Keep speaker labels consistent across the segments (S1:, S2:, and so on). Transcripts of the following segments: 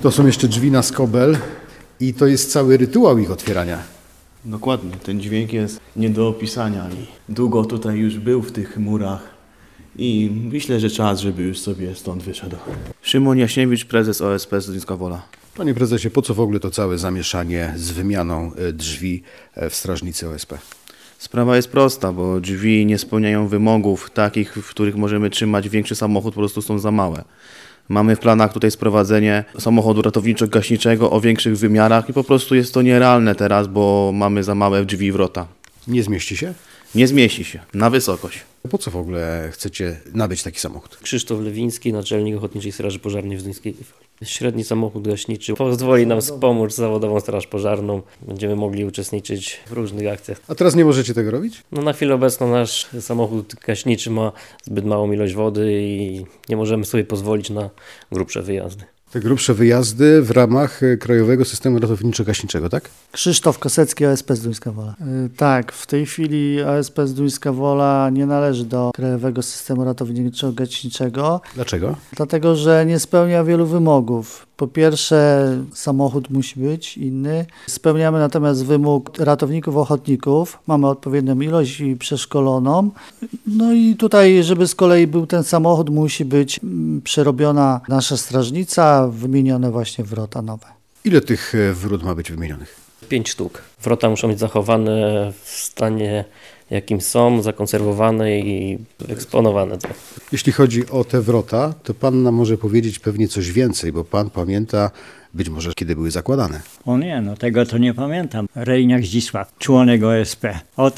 S1: To są jeszcze drzwi na skobel i to jest cały rytuał ich otwierania.
S2: Dokładnie, ten dźwięk jest nie do opisania i długo tutaj już był w tych murach i myślę, że czas, żeby już sobie stąd wyszedł. Szymon Jaśniewicz, prezes OSP Zduńska Wola.
S1: Panie prezesie, po co w ogóle to całe zamieszanie z wymianą drzwi w strażnicy OSP?
S2: Sprawa jest prosta, bo drzwi nie spełniają wymogów takich, w których możemy trzymać większy samochód, po prostu są za małe. Mamy w planach tutaj sprowadzenie samochodu ratowniczo-gaśniczego o większych wymiarach i po prostu jest to nierealne teraz, bo mamy za małe drzwi i wrota.
S1: Nie zmieści się?
S2: Nie zmieści się na wysokość.
S1: Po co w ogóle chcecie nabyć taki samochód?
S3: Krzysztof Lewiński, naczelnik Ochotniczej Straży Pożarnej w Zduńskiej Woli. Średni samochód gaśniczy pozwoli nam wspomóc zawodową straż pożarną. Będziemy mogli uczestniczyć w różnych akcjach.
S1: A teraz nie możecie tego robić?
S3: No, na chwilę obecną nasz samochód gaśniczy ma zbyt małą ilość wody i nie możemy sobie pozwolić na grubsze wyjazdy.
S1: Te grubsze wyjazdy w ramach Krajowego Systemu Ratowniczo-Gaśniczego, tak?
S4: Krzysztof Kosecki, OSP Zduńska Wola. Tak, w tej chwili OSP Zduńska Wola nie należy do Krajowego Systemu Ratowniczo-Gaśniczego.
S1: Dlaczego?
S4: Dlatego, że nie spełnia wielu wymogów. Po pierwsze, samochód musi być inny. Spełniamy natomiast wymóg ratowników ochotników. Mamy odpowiednią ilość i przeszkoloną. No i tutaj, żeby z kolei był ten samochód, musi być przerobiona nasza strażnica, wymienione właśnie wrota nowe.
S1: Ile tych wrót ma być wymienionych?
S3: 5 sztuk. Wrota muszą być zachowane w stanie, jakim są, zakonserwowane i eksponowane.
S1: Jeśli chodzi o te wrota, to pan nam może powiedzieć pewnie coś więcej, bo pan pamięta być może kiedy były zakładane.
S5: O nie, no tego to nie pamiętam. Rejniak Zdzisław, członek OSP od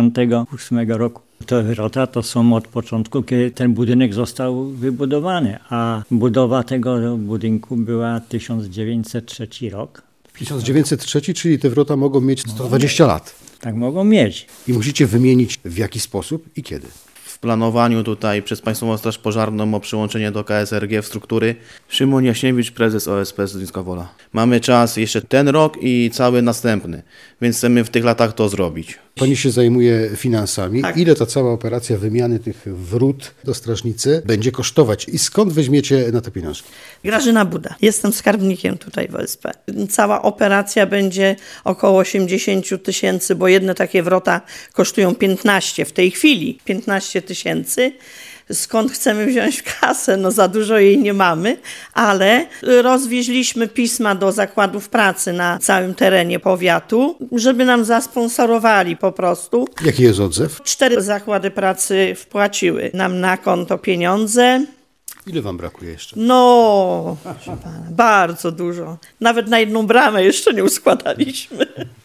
S5: 1968 roku. Te wrota to są od początku, kiedy ten budynek został wybudowany, a budowa tego budynku była 1903 rok.
S1: 1903, czyli te wrota mogą mieć 120 lat.
S5: Tak mogą mieć.
S1: I musicie wymienić w jaki sposób i kiedy.
S2: W planowaniu tutaj przez Państwową Straż Pożarną o przyłączenie do KSRG w struktury Szymon Jaśniewicz, prezes OSP Zduńska Wola. Mamy czas jeszcze ten rok i cały następny, więc chcemy w tych latach to zrobić.
S1: Pani się zajmuje finansami.
S6: Tak.
S1: Ile ta cała operacja wymiany tych wrót do strażnicy będzie kosztować i skąd weźmiecie na te pieniążki?
S6: Grażyna Buda. Jestem skarbnikiem tutaj w OSP. Cała operacja będzie około 80 000, bo jedne takie wrota kosztują 15 w tej chwili. 15 000. Skąd chcemy wziąć kasę? No za dużo jej nie mamy, ale rozwieźliśmy pisma do zakładów pracy na całym terenie powiatu, żeby nam zasponsorowali po prostu.
S1: Jaki jest odzew?
S6: 4 zakłady pracy wpłaciły nam na konto pieniądze.
S1: Ile wam brakuje jeszcze?
S6: No, proszę pana, bardzo dużo. Nawet na jedną bramę jeszcze nie uskładaliśmy.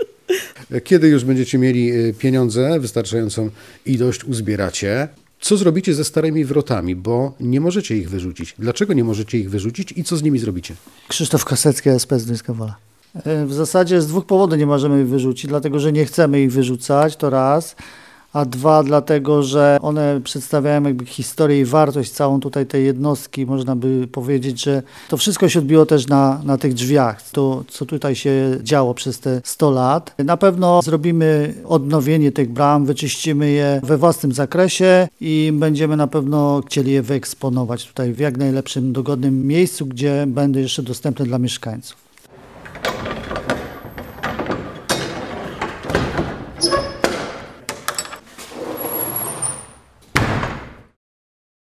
S1: Kiedy już będziecie mieli pieniądze, wystarczającą ilość uzbieracie, co zrobicie ze starymi wrotami, bo nie możecie ich wyrzucić. Dlaczego nie możecie ich wyrzucić i co z nimi zrobicie?
S4: Krzysztof Kosecki, OSP Zduńska Wola. W zasadzie z 2 powodów nie możemy ich wyrzucić, dlatego że nie chcemy ich wyrzucać, to raz. A 2, dlatego że one przedstawiają jakby historię i wartość całą tutaj tej jednostki. Można by powiedzieć, że to wszystko się odbiło też na tych drzwiach, to co tutaj się działo przez te 100 lat. Na pewno zrobimy odnowienie tych bram, wyczyścimy je we własnym zakresie i będziemy na pewno chcieli je wyeksponować tutaj w jak najlepszym, dogodnym miejscu, gdzie będą jeszcze dostępne dla mieszkańców.